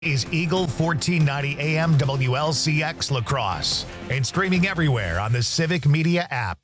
is Eagle 1490 AM WLCX La Crosse and streaming everywhere on the Civic Media app.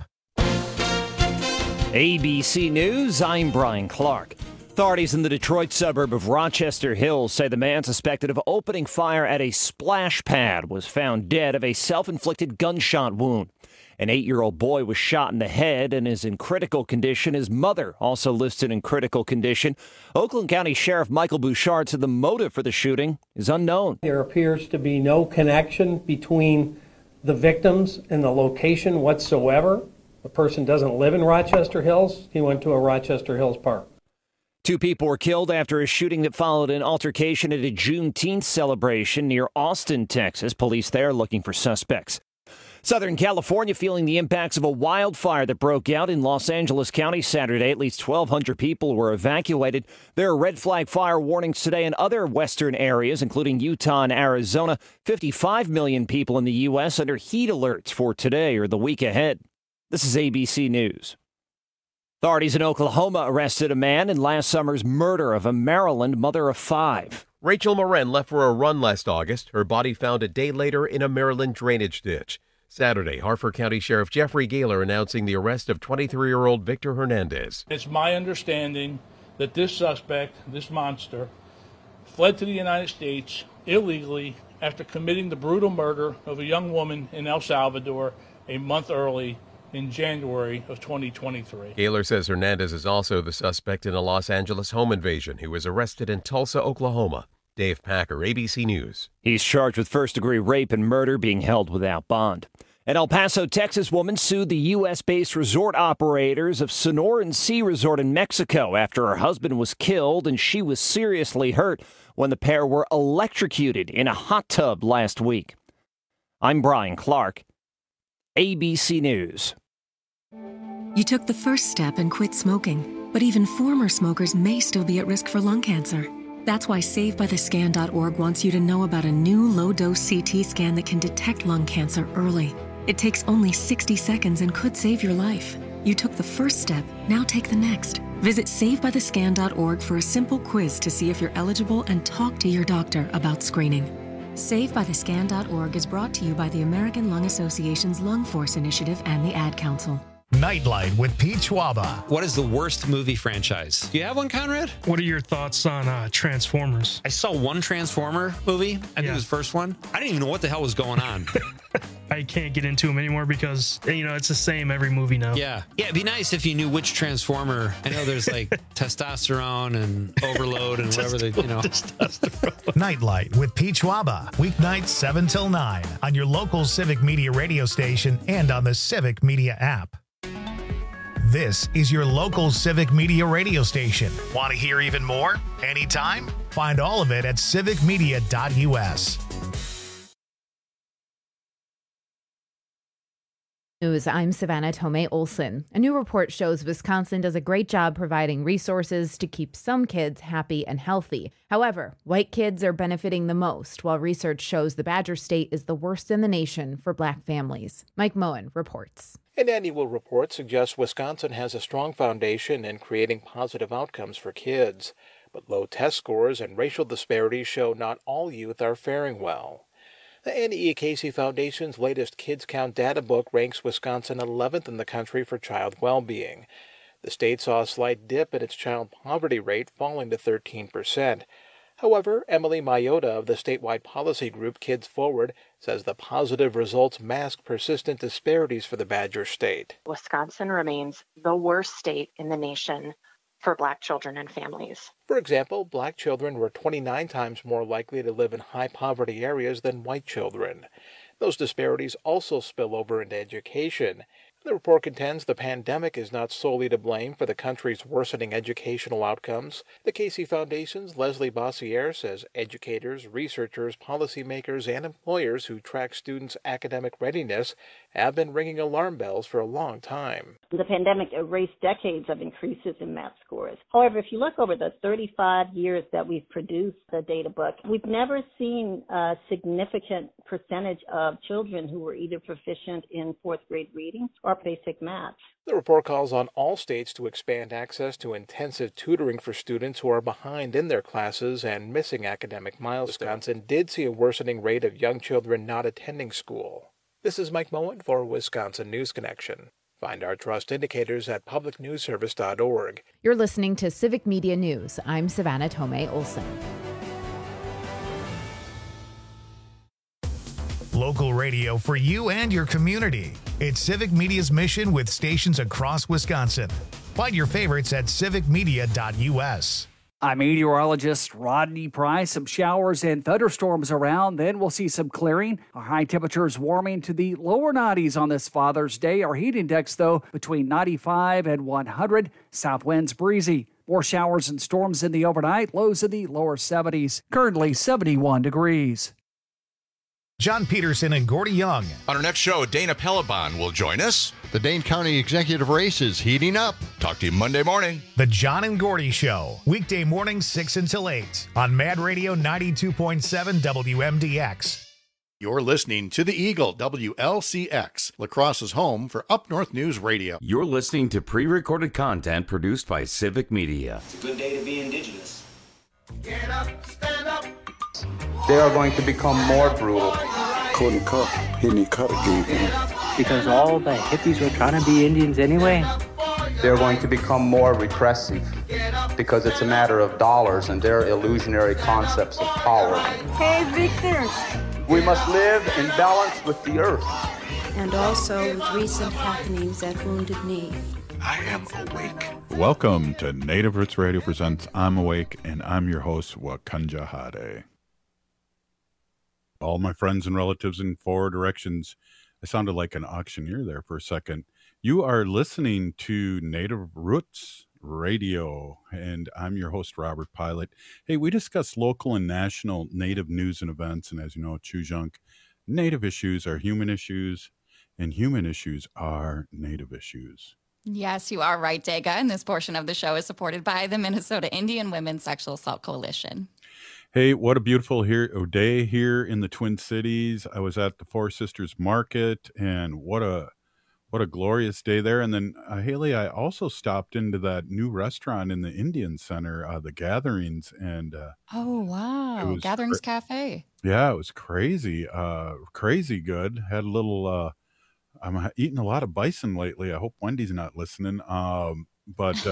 ABC News, I'm Brian Clark. Authorities in the Detroit suburb of Rochester Hills say the man suspected of opening fire at a splash pad was found dead of a self-inflicted gunshot wound. An 8-year-old boy was shot in the head and is in critical condition. His mother also listed in critical condition. Oakland County Sheriff Michael Bouchard said the motive for the shooting is unknown. There appears to be no connection between the victims and the location whatsoever. The person doesn't live in Rochester Hills. He went to a Rochester Hills park. 2 people were killed after a shooting that followed an altercation at a Juneteenth celebration near Austin, Texas. Police there looking for suspects. Southern California feeling the impacts of a wildfire that broke out in Los Angeles County Saturday. At least 1,200 people were evacuated. There are red flag fire warnings today in other western areas, including Utah and Arizona. 55 million people in the U.S. under heat alerts for today or the week ahead. This is ABC News. Authorities in Oklahoma arrested a man in last summer's murder of a Maryland mother of 5. Rachel Moran left for a run last August. Her body found a day later in a Maryland drainage ditch. Saturday, Harford County Sheriff Jeffrey Gaylor announcing the arrest of 23-year-old Victor Hernandez. It's my understanding that this suspect, this monster, fled to the United States illegally after committing the brutal murder of a young woman in El Salvador a month early in January of 2023. Gaylor says Hernandez is also the suspect in a Los Angeles home invasion. He was arrested in Tulsa, Oklahoma. Dave Packer, ABC News. He's charged with first-degree rape and murder, being held without bond. An El Paso, Texas woman sued the U.S.-based resort operators of Sonoran Sea Resort in Mexico after her husband was killed and she was seriously hurt when the pair were electrocuted in a hot tub last week. I'm Brian Clark, ABC News. You took the first step and quit smoking, but even former smokers may still be at risk for lung cancer. That's why SaveByTheScan.org wants you to know about a new low-dose CT scan that can detect lung cancer early. It takes only 60 seconds and could save your life. You took the first step, now take the next. Visit SaveByTheScan.org for a simple quiz to see if you're eligible and talk to your doctor about screening. SaveByTheScan.org is brought to you by the American Lung Association's Lung Force Initiative and the Ad Council. Nightlight with Pete Schwaba. What is the worst movie franchise? Do you have one, Conrad? What are your thoughts on Transformers? I saw one Transformer movie. I think it was the first one. I didn't even know what the hell was going on. I can't get into them anymore because, it's the same every movie now. Yeah, it'd be nice if you knew which Transformer. I know there's like testosterone and overload and whatever they, Testosterone. Nightlight with Pete Schwaba. Weeknights 7 till 9 on your local Civic Media radio station and on the Civic Media app. This is your local Civic Media radio station. Want to hear even more? Anytime? Find all of it at civicmedia.us. News. I'm Savannah Tomei Olson. A new report shows Wisconsin does a great job providing resources to keep some kids happy and healthy. However, white kids are benefiting the most, while research shows the Badger State is the worst in the nation for black families. Mike Moen reports. An annual report suggests Wisconsin has a strong foundation in creating positive outcomes for kids, but low test scores and racial disparities show not all youth are faring well. The Annie E. Casey Foundation's latest Kids Count data book ranks Wisconsin 11th in the country for child well-being. The state saw a slight dip in its child poverty rate, falling to 13%. However, Emily Mayotta of the statewide policy group Kids Forward says the positive results mask persistent disparities for the Badger State. Wisconsin remains the worst state in the nation for black children and families. For example, black children were 29 times more likely to live in high-poverty areas than white children. Those disparities also spill over into education. The report contends the pandemic is not solely to blame for the country's worsening educational outcomes. The Casey Foundation's Leslie Bossiere says educators, researchers, policymakers, and employers who track students' academic readiness have been ringing alarm bells for a long time. The pandemic erased decades of increases in math scores. However, if you look over the 35 years that we've produced the data book, we've never seen a significant percentage of children who were either proficient in fourth grade reading or basic math. The report calls on all states to expand access to intensive tutoring for students who are behind in their classes and missing academic milestones. Wisconsin did see a worsening rate of young children not attending school. This is Mike Moen for Wisconsin News Connection. Find our trust indicators at publicnewsservice.org. You're listening to Civic Media News. I'm Savannah Tomei Olson. Local radio for you and your community. It's Civic Media's mission with stations across Wisconsin. Find your favorites at civicmedia.us. I'm meteorologist Rodney Price. Some showers and thunderstorms around. Then we'll see some clearing. Our high temperatures warming to the lower 90s on this Father's Day. Our heat index, though, between 95 and 100. South winds breezy. More showers and storms in the overnight. Lows in the lower 70s. Currently 71 degrees. John Peterson and Gordy Young. On our next show, Dana Pelleban will join us. The Dane County Executive Race is heating up. Talk to you Monday morning. The John and Gordy Show. Weekday mornings 6 until 8 on Mad Radio 92.7 WMDX. You're listening to The Eagle, WLCX, La Crosse's home for Up North News Radio. You're listening to pre-recorded content produced by Civic Media. It's a good day to be Indigenous. Get up, stand up. They are going to become more brutal. Couldn't cut. He didn't cut again. Because all the hippies were trying to be Indians anyway. They're going to become more repressive because it's a matter of dollars and their illusionary concepts of power. Hey, Victor. We must live in balance with the earth. And also with recent happenings at Wounded Knee. I am awake. Welcome to Native Roots Radio presents I'm Awake, and I'm your host, Wakanja Hade. All my friends and relatives in four directions. I sounded like an auctioneer there for a second. You are listening to Native Roots Radio, and I'm your host, Robert Pilot. Hey, we discuss local and national Native news and events, and as you know, Chujunk, Native issues are human issues, and human issues are Native issues. Yes, you are right, Dega, and this portion of the show is supported by the Minnesota Indian Women's Sexual Assault Coalition. Hey, what a beautiful day here in the Twin Cities. I was at the Four Sisters Market, and what a glorious day there. And then, Haley, I also stopped into that new restaurant in the Indian Center, the Gatherings. And oh, wow. Gatherings Cafe. Yeah, it was crazy. Crazy good. Had a little, I'm eating a lot of bison lately. I hope Wendy's not listening. But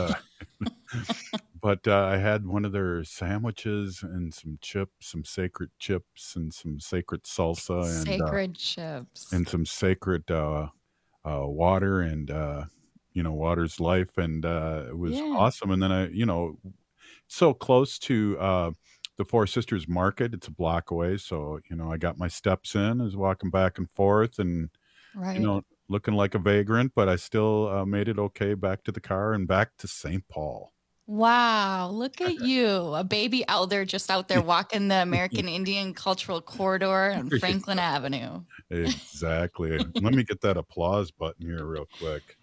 I had one of their sandwiches and some chips, some sacred chips and some sacred salsa and sacred chips and some sacred water and water's life, and it was awesome. And then I so close to the Four Sisters Market, it's a block away, so I got my steps in. I was walking back and forth and looking like a vagrant, but I still made it okay back to the car and back to St. Paul. Wow, look at you, a baby elder just out there walking the American Indian Cultural Corridor on Franklin Avenue. Exactly. Let me get that applause button here real quick.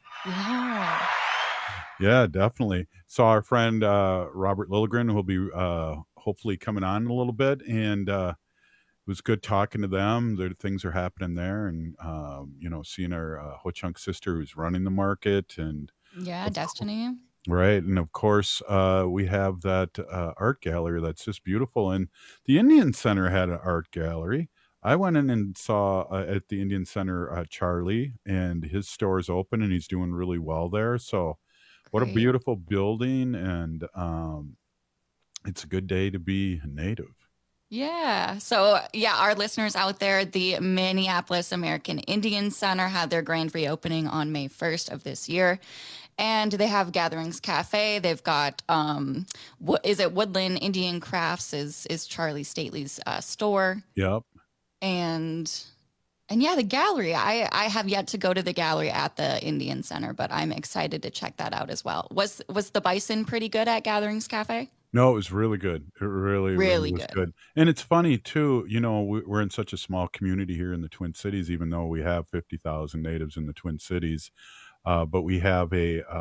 Yeah, definitely. So our friend Robert Lilligren will be hopefully coming on a little bit, and it was good talking to them. Things are happening there, and seeing our Ho-Chunk sister who's running the market, and Destiny. Right. And of course, we have that art gallery that's just beautiful. And the Indian Center had an art gallery. I went in and saw at the Indian Center Charlie, and his store is open and he's doing really well there. So what a beautiful building. And it's a good day to be Native. Yeah. So, our listeners out there, the Minneapolis American Indian Center had their grand reopening on May 1st of this year. And they have Gatherings Cafe. They've got, Woodland Indian Crafts is Charlie Stately's store. Yep. And the gallery. I have yet to go to the gallery at the Indian Center, but I'm excited to check that out as well. Was the bison pretty good at Gatherings Cafe? No, it was really good. It really was good. good. And it's funny too, we're in such a small community here in the Twin Cities, even though we have 50,000 natives in the Twin Cities. But we have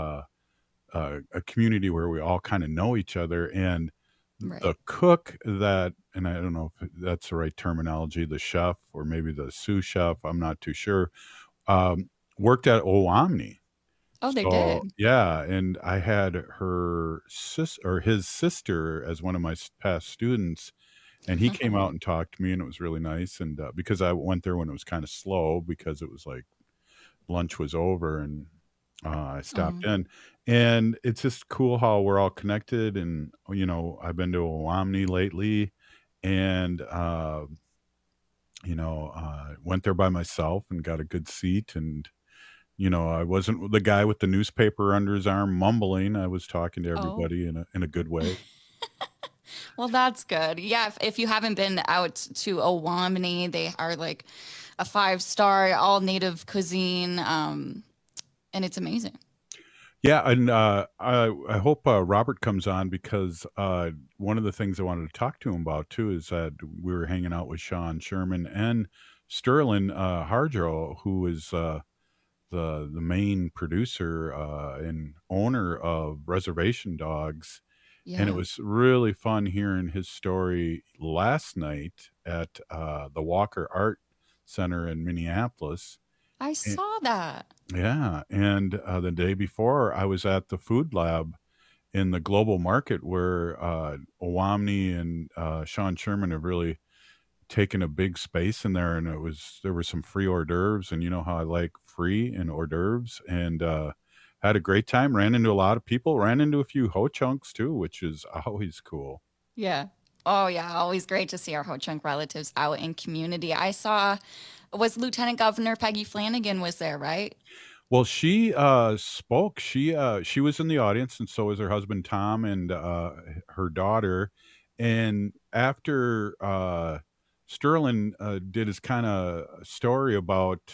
a community where we all kind of know each other. And the cook that, and I don't know if that's the right terminology, the chef or maybe the sous chef, I'm not too sure, worked at Owamni. Oh, they did. Yeah, and I had his sister as one of my past students, and he came out and talked to me, and it was really nice. And because I went there when it was kind of slow, because it was like lunch was over, and I stopped in, and it's just cool how we're all connected. And I've been to Owamni lately, and went there by myself and got a good seat. And I wasn't the guy with the newspaper under his arm mumbling. I was talking to everybody in a good way. Well, that's good. Yeah, if you haven't been out to Owamni, they are like a 5-star, all native cuisine, and it's amazing. Yeah, and I hope Robert comes on, because one of the things I wanted to talk to him about too is that we were hanging out with Sean Sherman and Sterling Harjo, who is the main producer and owner of Reservation Dogs. And it was really fun hearing his story last night at the Walker Art Center in Minneapolis. I saw that. Yeah. And the day before, I was at the Food Lab in the Global Market, where Owamni and Sean Sherman have really taken a big space in there. And there were some free hors d'oeuvres, and you know how I like free and hors d'oeuvres, and had a great time. Ran into a lot of people, ran into a few Ho-Chunks too, which is always cool. Yeah. Oh, yeah. Always great to see our Ho-Chunk relatives out in community. I saw, was Lieutenant Governor Peggy Flanagan was there, right? Well, she spoke. She was in the audience, and so was her husband, Tom, and her daughter. And after Sterling did his kind of story about,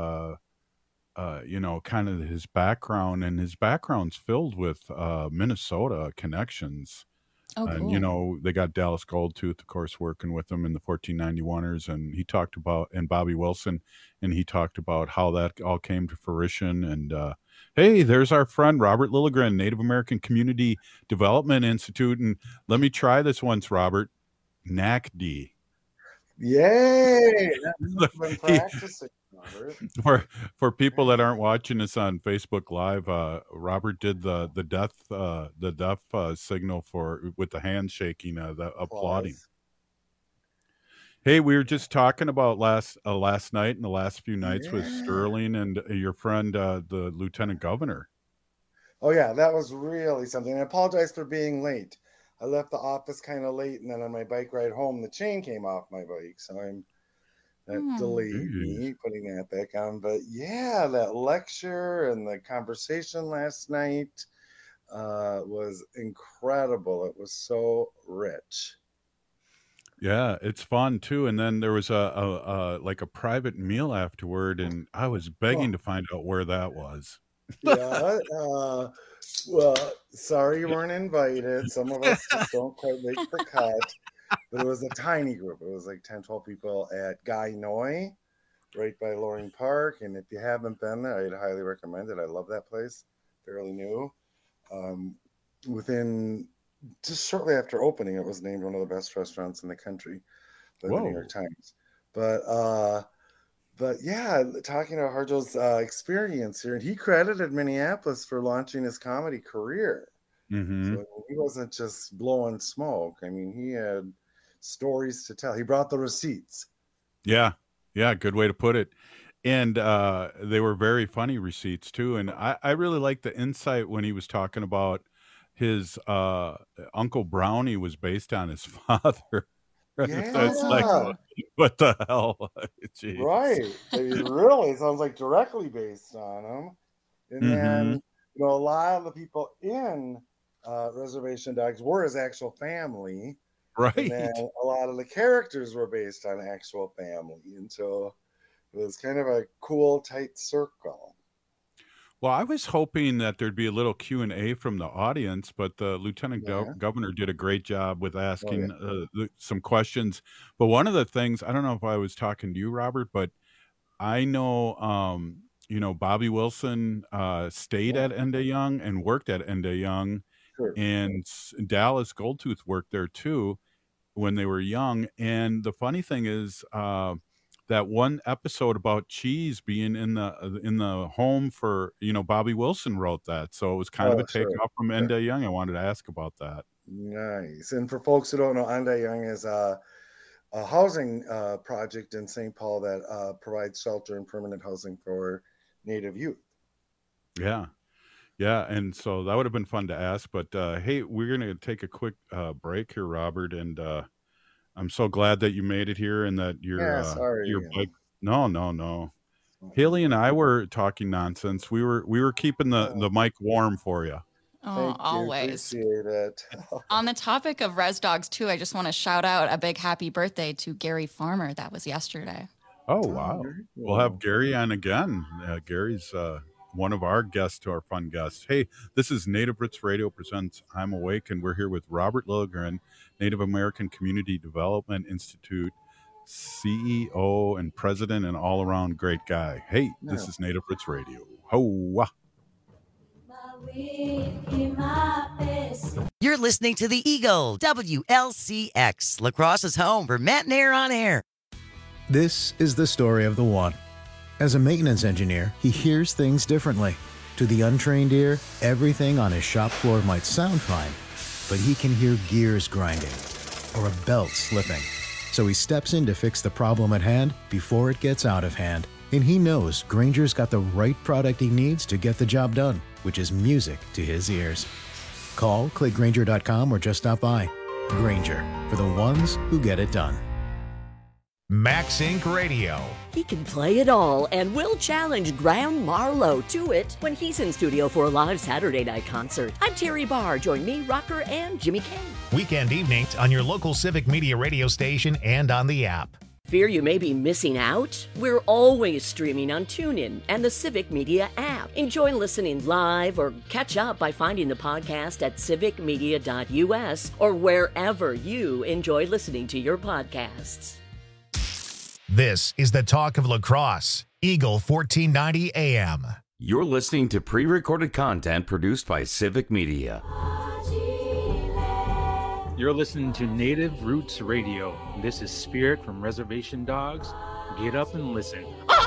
kind of his background, and his background's filled with Minnesota connections. Oh, cool. And, they got Dallas Goldtooth, of course, working with them in the 1491ers. And he talked about, and Bobby Wilson, and he talked about how that all came to fruition. And hey, there's our friend, Robert Lilligren, Native American Community Development Institute. And let me try this once, Robert. NACD. Yay! I've been practicing. For people that aren't watching us on Facebook Live, Robert did the deaf signal with the hand shaking, the applauding. Hey, we were just talking about last night and the last few nights with Sterling and your friend, the Lieutenant Governor. Oh yeah, that was really something. I apologize for being late. I left the office kind of late, and then on my bike ride home, the chain came off my bike, so that delayed me putting that back on. But yeah, that lecture and the conversation last night was incredible. It was so rich. Yeah, it's fun too. And then there was a private meal afterward, and I was begging to find out where that was. Yeah. Well, sorry you weren't invited. Some of us just don't quite make the cut. But it was a tiny group. It was like 10, 12 people at Guy Noy, right by Loring Park. And if you haven't been there, I'd highly recommend it. I love that place. Fairly new. Within just shortly after opening, it was named one of the best restaurants in the country by the New York Times. But yeah, talking about Harjo's experience here, and he credited Minneapolis for launching his comedy career. Mm-hmm. So he wasn't just blowing smoke. I mean, he had stories to tell. He brought the receipts. Yeah, good way to put it. And they were very funny receipts too. And I really liked the insight when he was talking about his Uncle Brownie was based on his father. Yeah. So it's like, what the hell? Jeez. Right. It really sounds like directly based on him. And then, a lot of the people in Reservation Dogs were his actual family. Right. And then a lot of the characters were based on actual family. And so it was kind of a cool, tight circle. Well, I was hoping that there'd be a little Q&A from the audience, but the Lieutenant Governor did a great job with asking some questions. But one of the things, I don't know if I was talking to you, Robert, but I know, Bobby Wilson stayed at Enda Young and worked at Enda Young, and Dallas Goldtooth worked there too when they were young. And the funny thing is, that one episode about cheese being in the home for, Bobby Wilson wrote that. So it was kind of a takeoff from Enda Young. I wanted to ask about that. Nice. And for folks who don't know, Enda Young is a housing project in St. Paul that provides shelter and permanent housing for Native youth. Yeah. Yeah. And so that would have been fun to ask. But hey, we're going to take a quick break here, Robert. And I'm so glad that you made it here and that your bike. No. Haley and I were talking nonsense. We were keeping the mic warm for you. Oh, always. Appreciate it. On the topic of res dogs too, I just want to shout out a big happy birthday to Gary Farmer. That was yesterday. Oh, wow. We'll have Gary on again. Gary's one of our guests to our fun guests. Hey, this is Native Roots Radio presents I'm Awake, and we're here with Robert Lilligren, Native American Community Development Institute CEO and president and all-around great guy. Hey, this is Native Roots Radio. Ho! You're listening to the Eagle, WLCX, La Crosse's home for Matt and Air on Air. This is the story of the one. As a maintenance engineer, he hears things differently. To the untrained ear, everything on his shop floor might sound fine, but he can hear gears grinding or a belt slipping. So he steps in to fix the problem at hand before it gets out of hand. And he knows Grainger's got the right product he needs to get the job done, which is music to his ears. Call, click Grainger.com, or just stop by. Grainger, for the ones who get it done. Max Inc. Radio. He can play it all, and will challenge Graham Marlowe to it when he's in studio for a live Saturday night concert. I'm Terry Barr. Join me, Rocker, and Jimmy Kane. Weekend evenings on your local Civic Media radio station and on the app. Fear you may be missing out? We're always streaming on TuneIn and the Civic Media app. Enjoy listening live or catch up by finding the podcast at civicmedia.us or wherever you enjoy listening to your podcasts. This is the talk of La Crosse, Eagle 1490 AM. You're listening to pre-recorded content produced by Civic Media. You're listening to Native Roots Radio. This is Spirit from Reservation Dogs. Get up and listen.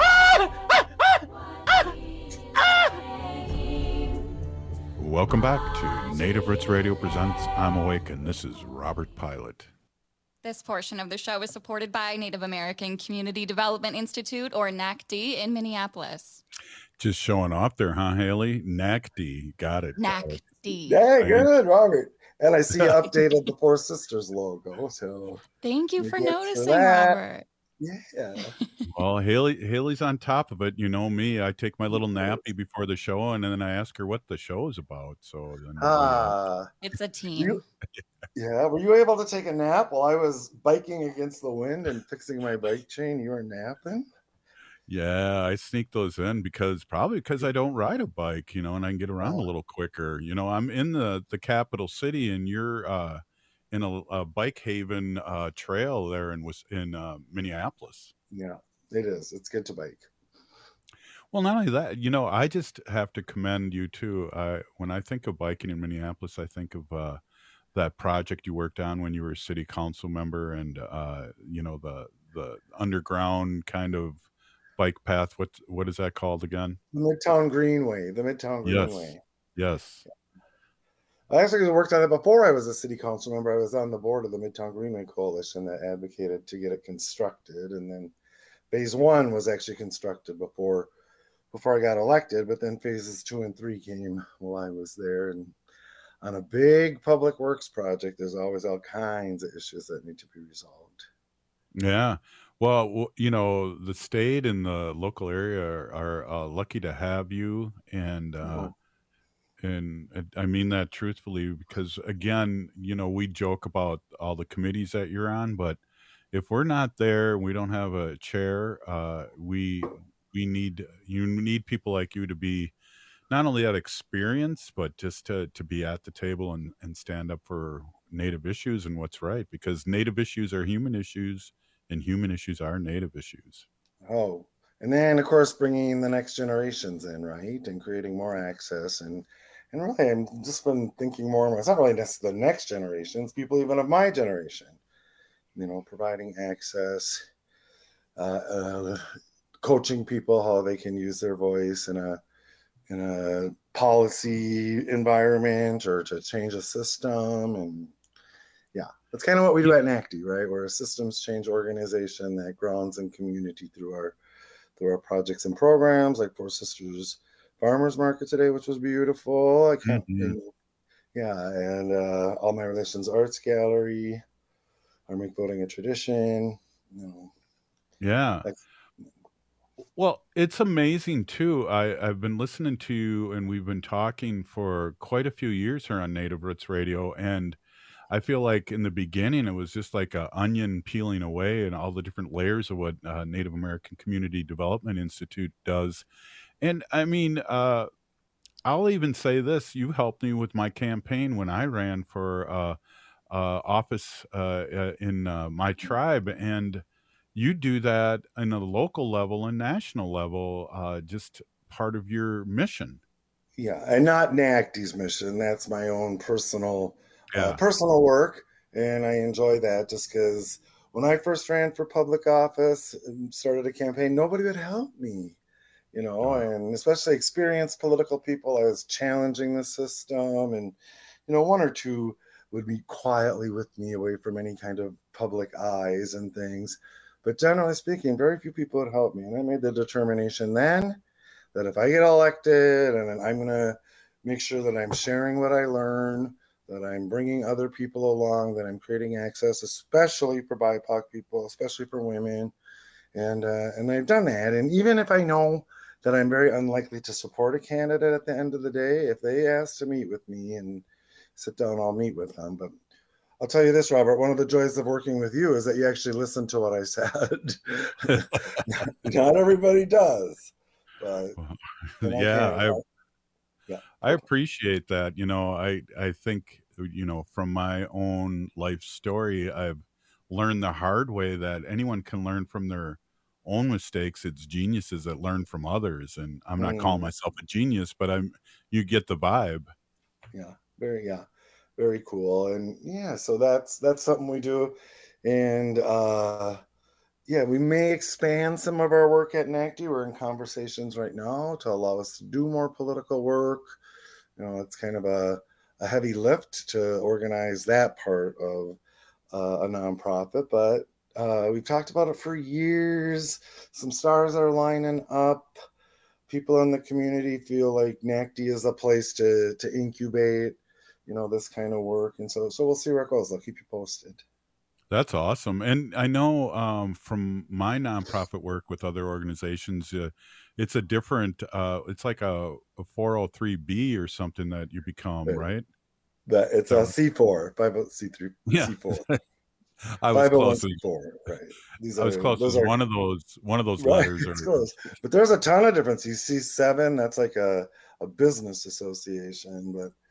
Welcome back to Native Roots Radio presents I'm Awake, and this is Robert Pilot. This portion of the show is supported by Native American Community Development Institute, or NACD, in Minneapolis. Just showing off there, huh, Haley? NACD. Got it. NACD. Yeah, good, Robert. And I see you updated the Four Sisters logo. So thank you for noticing, Robert. Yeah. Well, Haley's on top of it. You know me. I take my little nappy before the show, and then I ask her what the show is about. So then, it's a team. Were you able to take a nap while I was biking against the wind and fixing my bike chain? You were napping? Yeah, I sneak those in probably because I don't ride a bike, and I can get around a little quicker. I'm in the capital city, and you're in a bike haven trail there in Minneapolis. Yeah, it is. It's good to bike. Well, not only that, I just have to commend you too. When I think of biking in Minneapolis, I think of that project you worked on when you were a city council member, and the underground kind of bike path. What is that called again? The Midtown Greenway. Yes. I actually worked on it before I was a city council member. I was on the board of the Midtown Greenway Coalition that advocated to get it constructed, and then phase 1 was actually constructed before I got elected. But then phases 2 and 3 came while I was there, and on a big public works project, there's always all kinds of issues that need to be resolved. Yeah. Well, the state and the local area are lucky to have you, and I mean that truthfully, because again, we joke about all the committees that you're on, but if we're not there, we don't have a chair. You need people like you to be not only that experience, but just to be at the table and stand up for Native issues and what's right, because Native issues are human issues and human issues are Native issues. Oh, and then of course bringing the next generations in, right, and creating more access and really, I'm just been thinking more and more. It's not really necessarily the next generations, people even of my generation, providing access, coaching people how they can use their voice in a policy environment or to change a system. And yeah, that's kind of what we do at NACD, right? We're a systems change organization that grounds in community through our projects and programs, like Four Sisters Farmers Market today, which was beautiful. And All My Relations Arts Gallery, our Make Voting a Tradition. Yeah. Well, it's amazing too. I've been listening to you, and we've been talking for quite a few years here on Native Roots Radio, and I feel like in the beginning it was just like an onion peeling away and all the different layers of what Native American Community Development Institute does. And I mean, I'll even say this: you helped me with my campaign when I ran for office in my tribe, and you do that in a local level and national level, just part of your mission. Yeah, and not NACD's mission. That's my own personal work, and I enjoy that just because when I first ran for public office and started a campaign, nobody would help me. And especially experienced political people, I was challenging the system, and one or two would meet quietly with me away from any kind of public eyes and things. But generally speaking, very few people would help me. And I made the determination then that if I get elected, and I'm going to make sure that I'm sharing what I learn, that I'm bringing other people along, that I'm creating access, especially for BIPOC people, especially for women. And I've done that. And even if I know that I'm very unlikely to support a candidate at the end of the day, if they ask to meet with me and sit down, I'll meet with them. But I'll tell you this, Robert, one of the joys of working with you is that you actually listen to what I said. Not everybody does. But I appreciate that. I think, from my own life story, I've learned the hard way that anyone can learn from their own mistakes. It's geniuses that learn from others. And I'm not calling myself a genius, but you get the vibe. Very cool. And so that's something we do. And we may expand some of our work at NACD. We're in conversations right now to allow us to do more political work. It's kind of a heavy lift to organize that part of a nonprofit, but we've talked about it for years. Some stars are lining up. People in the community feel like NACD is a place to incubate, this kind of work. And so we'll see where it goes. I'll keep you posted. That's awesome. And I know from my nonprofit work with other organizations, it's a different, it's like a 403B or something that you become, right? That it's a C4, 503C3, C4. I was close. Right. I was close. One of those letters. It's close. But there's a ton of difference. You see 7, that's like a business association, but